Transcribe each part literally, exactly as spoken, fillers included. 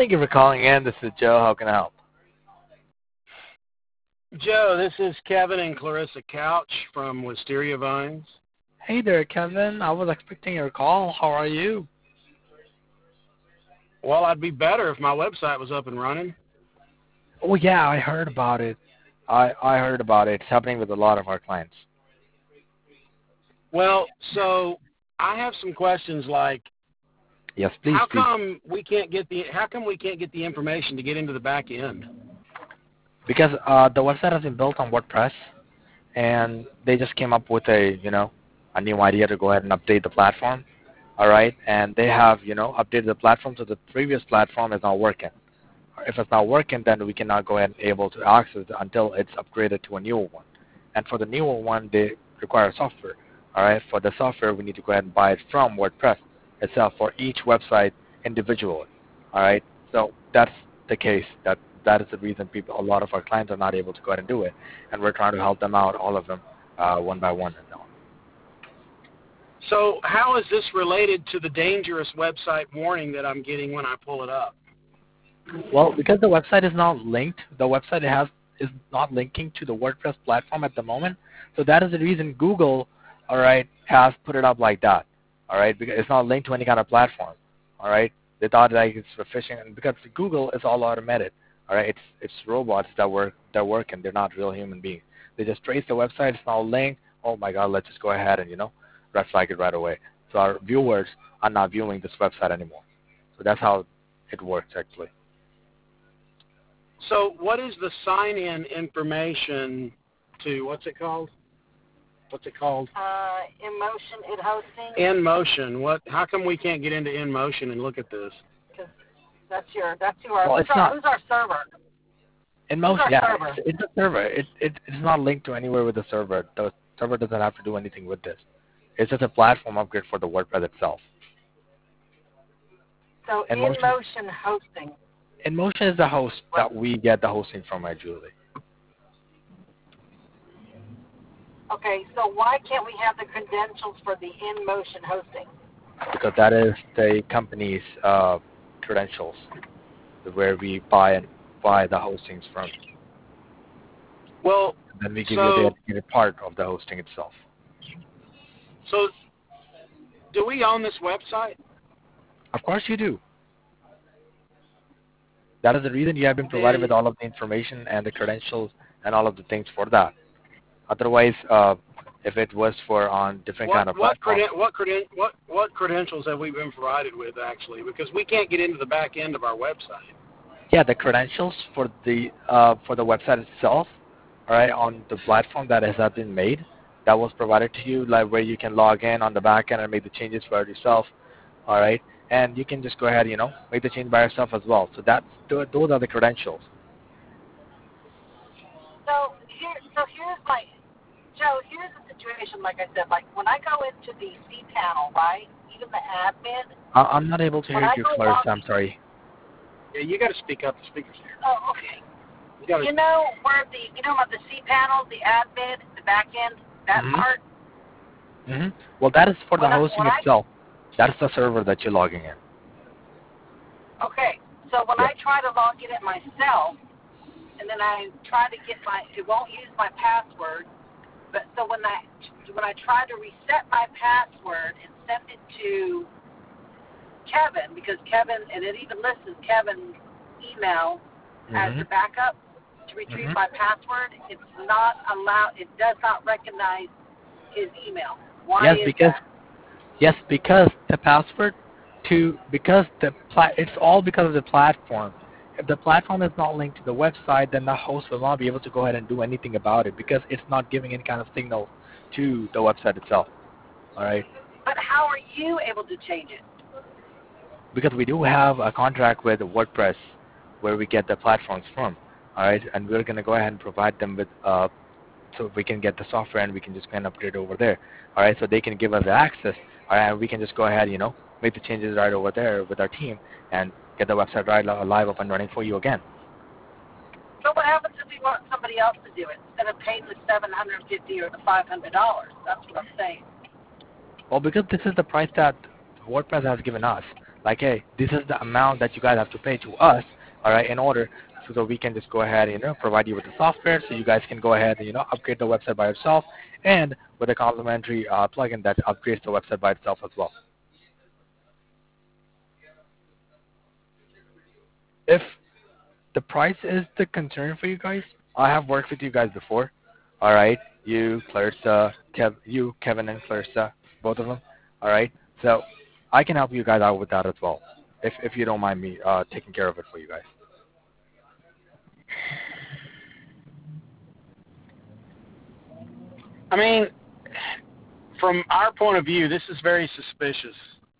Thank you for calling in. This is Joe. How can I help? Joe, this is Kevin and Clarissa Couch from Wisteria Vines. Hey there, Kevin. I was expecting your call. How are you? Well, I'd be better if my website was up and running. Oh, yeah, I heard about it. I, I heard about it. It's happening with a lot of our clients. Well, so I have some questions like, Yes, please. how please. come we can't get the how come we can't get the information to get into the back end? Because uh, the website has been built on WordPress, and they just came up with a, you know, a new idea to go ahead and update the platform. All right, and they have, you know, updated the platform, so the previous platform is not working. If it's not working, then we cannot go ahead and able to access it until it's upgraded to a newer one. And for the newer one, they require software. All right, for the software, we need to go ahead and buy it from WordPress itself for each website individually. All right, so that's the case. That that is the reason people, a lot of our clients are not able to go ahead and do it, and we're trying to help them out, all of them, uh, one by one. So how is this related to the dangerous website warning that I'm getting when I pull it up? Well, because the website is not linked, the website has is not linking to the WordPress platform at the moment. So that is the reason Google, all right, has put it up like that. All right, because it's not linked to any kind of platform. All right, they thought like it's for phishing, and because Google is all automated. All right, it's it's robots that work that work, and they're not real human beings. They just trace the website. It's not linked. Oh my God, let's just go ahead and you know. red flag it right away. So our viewers are not viewing this website anymore. So that's how it works actually. So what is the sign-in information to, what's it called? What's it called? Uh, InMotion, it hosting. InMotion. What? How come we can't get into InMotion and look at this? Because that's your, that's who our, Well, who's, it's our not. who's our server? InMotion, yeah, server? it's, it's a server. It, it it's not linked to anywhere with the server. The server doesn't have to do anything with this. It's just a platform upgrade for the WordPress itself. So InMotion, InMotion hosting. InMotion is the host that we get the hosting from, my Julie. Okay, so why can't we have the credentials for the InMotion hosting? Because that is the company's uh, credentials, where we buy and buy the hostings from. Well, And then we give so, you the dedicated part of the hosting itself. So, do we own this website? Of course you do. That is the reason you have been provided with all of the information and the credentials and all of the things for that. Otherwise, uh, if it was for on different what, kind of what, platforms, creden- what, creden- what, what credentials have we been provided with, actually? Because we can't get into the back end of our website. yeah, the credentials for the uh, for the website itself, all right, on the platform that has not been made, that was provided to you, like where you can log in on the back end and make the changes for yourself, all right, and you can just go ahead, you know, make the change by yourself as well. So that's those are the credentials. So here, so here's my, Joe, here's the situation, like I said, like when I go into the cPanel, right, even the admin. I- I'm not able to when hear I you, go Clarissa. log- I'm sorry. Yeah, you got to speak up. The speaker's here. Oh, okay. You, gotta, You know where the, you know about the cPanel, the admin, the back end, that Mhm. part? Mm-hmm. Well, that is for the When I- hosting when I- itself. That's the server that you're logging in. Okay, so when Yeah. I try to log in it myself, and then I try to get my, it won't use my password, but so when I, when I try to reset my password and send it to Kevin, because Kevin, and it even lists Kevin's email Mm-hmm. as the backup to retrieve Mhm. my password, it's not allowed, it does not recognize his email. Why Yes, is because that? yes, because the password to because the pla- it's all because of the platform. If the platform is not linked to the website, then the host will not be able to go ahead and do anything about it because it's not giving any kind of signal to the website itself. All right, But how are you able to change it? because we do have a contract with WordPress where we get the platforms from. All right, and we're going to go ahead and provide them with uh, so we can get the software and we can just go and upgrade over there. All right, so they can give us the access. All right, and we can just go ahead, you know, make the changes right over there with our team and get the website right li- live up and running for you again. So what happens if we want somebody else to do it instead of paying the seven hundred fifty dollars or the five hundred dollars? That's what I'm saying. Well, because this is the price that WordPress has given us, like, hey, this is the amount that you guys have to pay to us, all right, in order so that we can just go ahead and, you know, provide you with the software so you guys can go ahead and, you know, upgrade the website by yourself, and with a complimentary uh, plugin that upgrades the website by itself as well. If the price is the concern for you guys, I have worked with you guys before, all right? You, Clarissa, Kev, you, Kevin, and Clarissa, both of them, all right? So I can help you guys out with that as well, if if you don't mind me uh, taking care of it for you guys. I mean, from our point of view, this is very suspicious.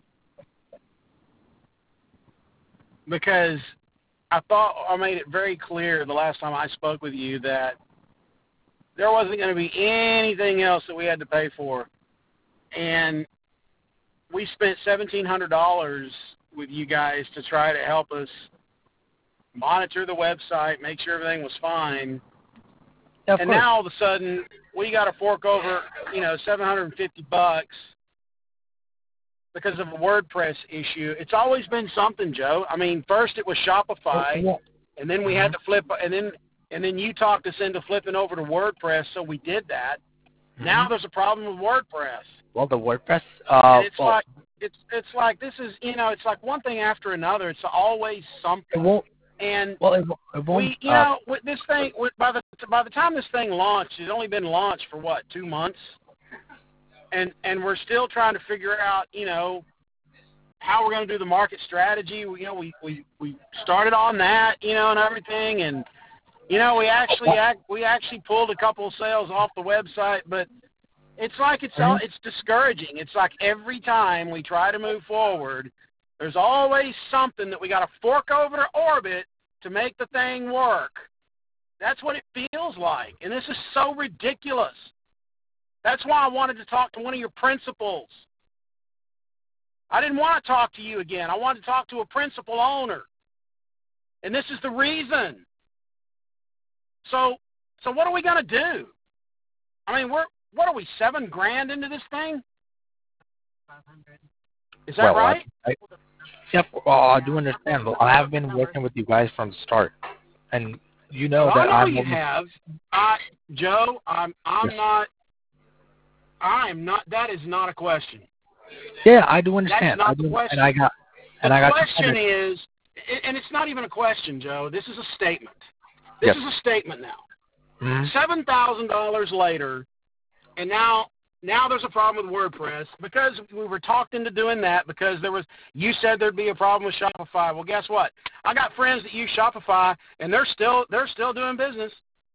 Because I thought I made it very clear the last time I spoke with you that there wasn't going to be anything else that we had to pay for. And we spent seventeen hundred dollars with you guys to try to help us monitor the website, make sure everything was fine. Yeah, of and course. now all of a sudden we got to fork over, you know, seven hundred fifty bucks because of a WordPress issue. It's always been something, Joe. I mean, first it was Shopify, Yeah. and then we had to flip, and then and then you talked us into flipping over to WordPress, so we did that. Mm-hmm. Now there's a problem with WordPress. Well, the WordPress, uh, And it's well, like it's it's like this is you know it's like one thing after another. It's always it something. won't. And Well, it, won't- it won't. we you uh, know with this thing with, by the by the time this thing launched, it's only been launched for what two months, and and we're still trying to figure out you know how we're going to do the market strategy. We, you know we we we started on that you know and everything, and you know we actually act, we actually pulled a couple of sales off the website, but it's like it's all, it's discouraging. It's like every time we try to move forward, there's always something that we got to fork over to Orbit to make the thing work. That's what it feels like, and this is so ridiculous. That's why I wanted to talk to one of your principals. I didn't want to talk to you again. I wanted to talk to a principal owner, and this is the reason. So, so what are we going to do? I mean, we're what are we seven grand into this thing? Is that well, right? I, I, yep. Well, I do understand. But I have been working with you guys from the start, and you know well, that I know I'm. you have. I, Joe, I'm. I'm Yes. not. I'm not. That is not a question. Yeah, I do understand. That's not I the do, question. and I got. And the I got. question is, and it's not even a question, Joe. This is a statement. This Yes. is a statement now. Mm-hmm. Seven thousand dollars later, and now now there's a problem with WordPress because we were talked into doing that because there was you said there'd be a problem with Shopify. Well, guess what? I got friends that use Shopify, and they're still they're still doing business.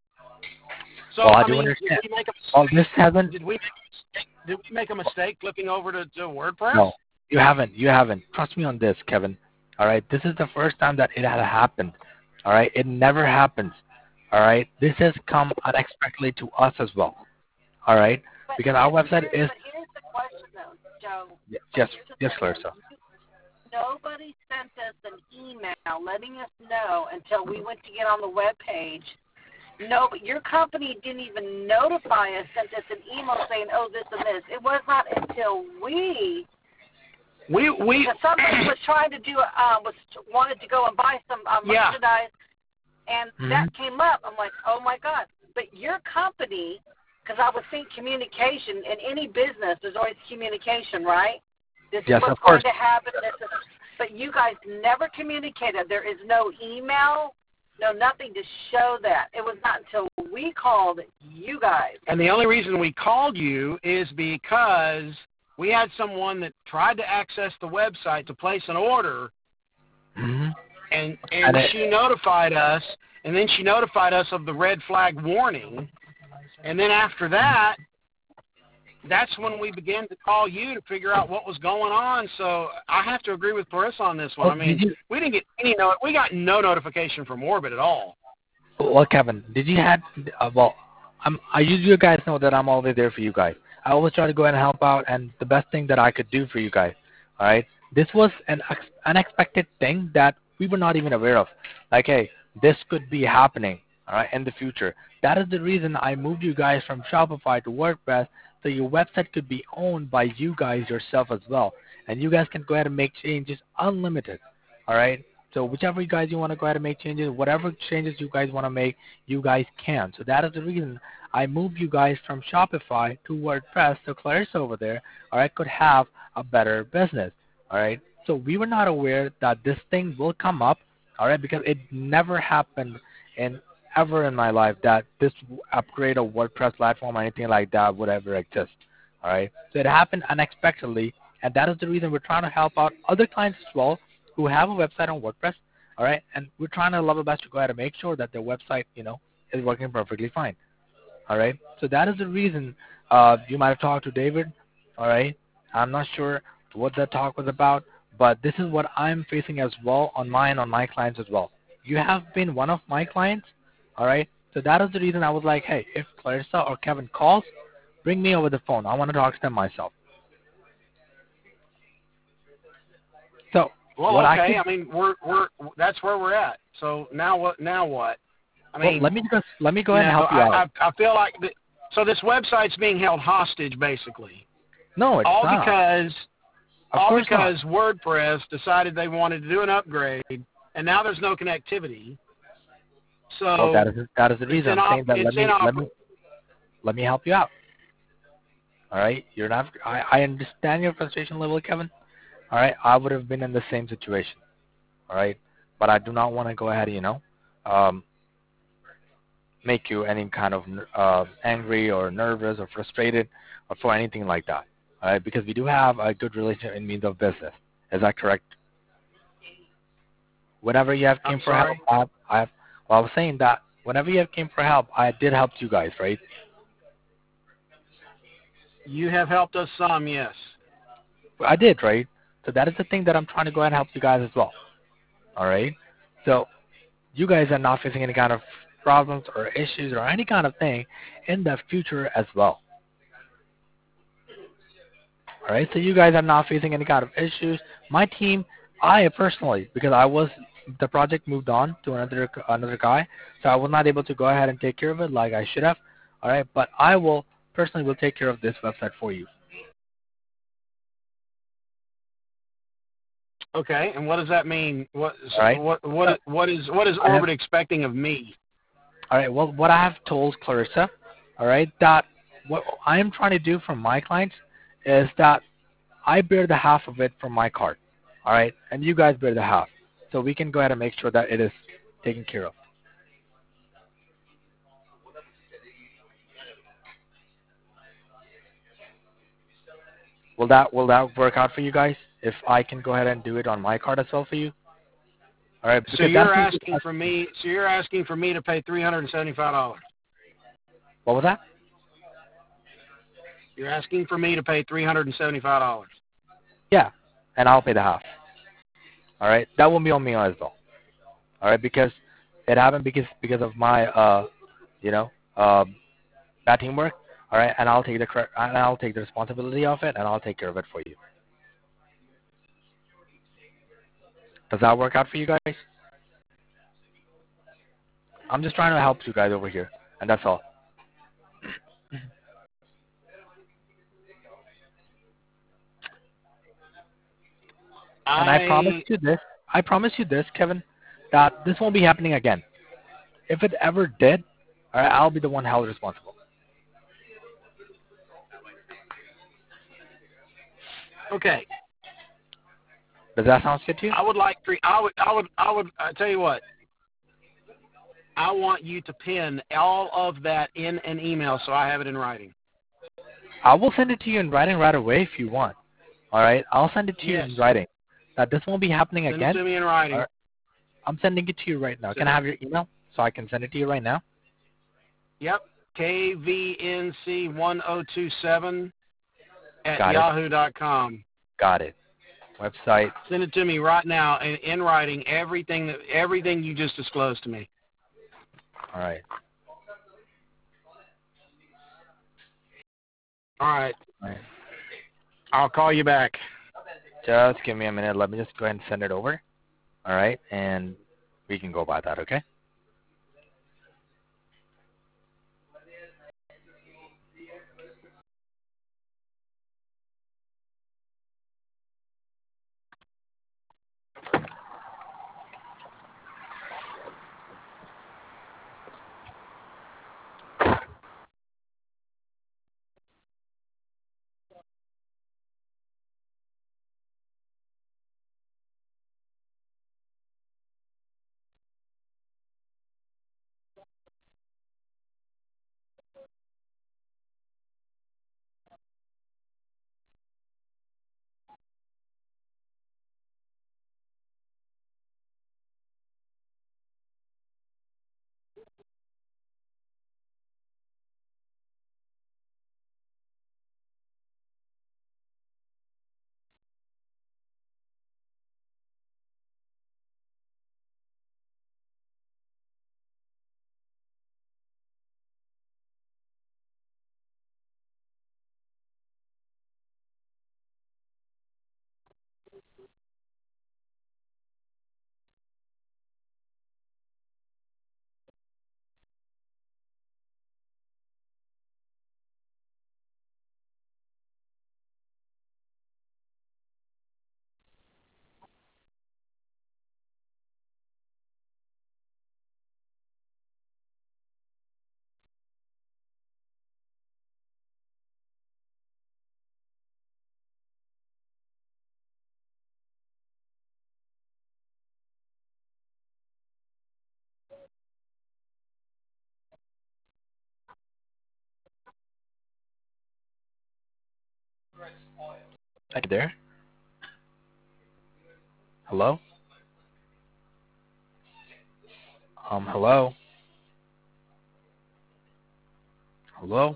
So Well, I I do mean, understand. did we make a Well, this hasn't. did we make a mistake? Did we make a mistake flipping over to, to WordPress? No, you haven't. You haven't. Trust me on this, Kevin. All right. This is the first time that it had happened. All right. It never happens. All right. This has come unexpectedly to us as well. All right. But Because our here's- website here's is. the- Here's the question, though, Joe. Yes. Here's the Yes, thing. Clarissa. Nobody sent us an email letting us know until we went to get on the web page. No, but your company didn't even notify us, sent us an email saying, oh, this and this. It was not until we, We we because somebody was trying to do, uh, was wanted to go and buy some uh, Yeah. merchandise, and Mhm. that came up. I'm like, oh, my God. But your company, because I would think communication, in any business, there's always communication, right? This is Yes, what's of course. going to happen. This is, but you guys never communicated. There is no email, no nothing to show that. It was not until we called you guys. And the only reason we called you is because we had someone that tried to access the website to place an order, Mm-hmm. and and, And it- she notified us, and then she notified us of the red flag warning, and then after that, that's when we began to call you to figure out what was going on. So I have to agree with Clarissa on this one. Oh, I mean, did you- we didn't get any no, we got no notification from Orbit at all. Well, Kevin, did you had? Uh, well, I'm. I you, you guys know that I'm always there for you guys. I always try to go and help out, and the best thing that I could do for you guys. All right. This was an ex- unexpected thing that we were not even aware of. Like, hey, this could be happening. All right, in the future. That is the reason I moved you guys from Shopify to WordPress, so your website could be owned by you guys yourself as well. and you guys can go ahead and make changes unlimited. All right. So whichever you guys you want to go ahead and make changes, whatever changes you guys want to make, you guys can. So that is the reason I moved you guys from Shopify to WordPress, so Clarissa over there, all right, could have a better business. All right. So we were not aware that this thing will come up, all right, because it never happened in ever in my life that this upgrade of WordPress platform or anything like that would ever exist. All right. So it happened unexpectedly, and that is the reason we're trying to help out other clients as well who have a website on WordPress. All right. And we're trying to love our best to go ahead and make sure that their website, you know, is working perfectly fine. All right. So that is the reason uh, you might have talked to David. All right. I'm not sure what that talk was about, but this is what I'm facing as well on mine, on my clients as well. You have been one of my clients. All right. So that is the reason I was like, hey, if Clarissa or Kevin calls, bring me over the phone. I want to talk to them myself. So Well, what okay. I can, I mean, we're we're that's where we're at. So now what? Now what? I well, mean, let me just let me go you ahead and know, help you I out. I, I feel like the, so this website's being held hostage, basically, No, it's all not. because Of all course not. because WordPress decided they wanted to do an upgrade, and now there's no connectivity. Well, that So is that is the it's reason in I'm op, saying that. it's Let in me let op, me let me help you out. All right, you're not. I I understand your frustration level, Kevin. All right, I would have been in the same situation. All right, but I do not want to go ahead, you know, um, make you any kind of uh, angry or nervous or frustrated or for anything like that. All right, because we do have a good relationship in means of business. Is that correct? Whenever you have I'm came for help, sorry. I have, I have well, I was saying that whenever you have came for help, I did help you guys, right? You have helped us some, yes. I did, right? So that is the thing that I'm trying to go ahead and help you guys as well. All right. So you guys are not facing any kind of problems or issues or any kind of thing in the future as well. All right. So you guys are not facing any kind of issues. My team, I personally, because I was the project moved on to another another guy, so I was not able to go ahead and take care of it like I should have. All right. But I will personally will take care of this website for you. Okay, and what does that mean? What All right. what So what what is what is I have Orbit expecting of me? All right. Well, what I have told Clarissa, all right, that what I am trying to do for my clients is that I bear the half of it from my card, all right, and you guys bear the half, so we can go ahead and make sure that it is taken care of. Will that will that work out for you guys? If I can go ahead and do it on my card as well for you, all right, So because you're that's asking for me. So you're asking for me to pay three hundred and seventy-five dollars. what was that? You're asking for me to pay three hundred and seventy-five dollars. Yeah, and I'll pay the half. All right, that will be on me as well. All right, because it happened because because of my uh, you know, um, bad teamwork. All right, and I'll take the cre- and I'll take the responsibility of it, and I'll take care of it for you. Does that work out for you guys? I'm just trying to help you guys over here, and that's all. And I promise I you this. I promise you this, Kevin, that this won't be happening again. If it ever did, all right, I'll be the one held responsible. okay. Does that sound good to you? I would like three. I would. I would. I would. I tell you what. I want you to pin all of that in an email so I have it in writing. I will send it to you in writing right away if you want. All right, I'll send it to you Yes. in writing. That this won't be happening Send it again. to me in All writing. right, I'm sending it to you right now. Can Send I it. have your email so I can send it to you right now? Yep. K V N C one oh two seven at Got it. yahoo dot com. Got it. Website. Send it to me right now and in writing everything that everything you just disclosed to me. All right. All right. All right. I'll call you back. Just give me a minute. Let me just go ahead and send it over. All right, and we can go by that. Okay. Are you there? Hello? Um, hello? Hello?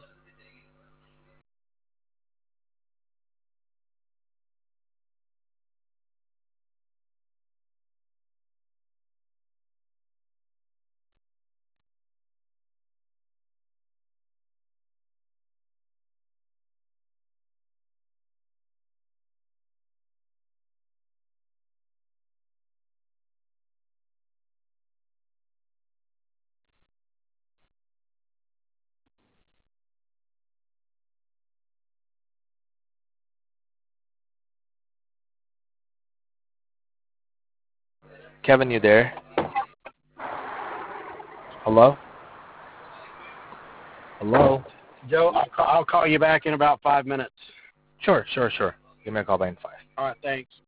Kevin, you there? Hello? Hello? Joe, I'll, ca- I'll call you back in about five minutes. Sure, sure, sure. Give me a call back in five. All right, thanks.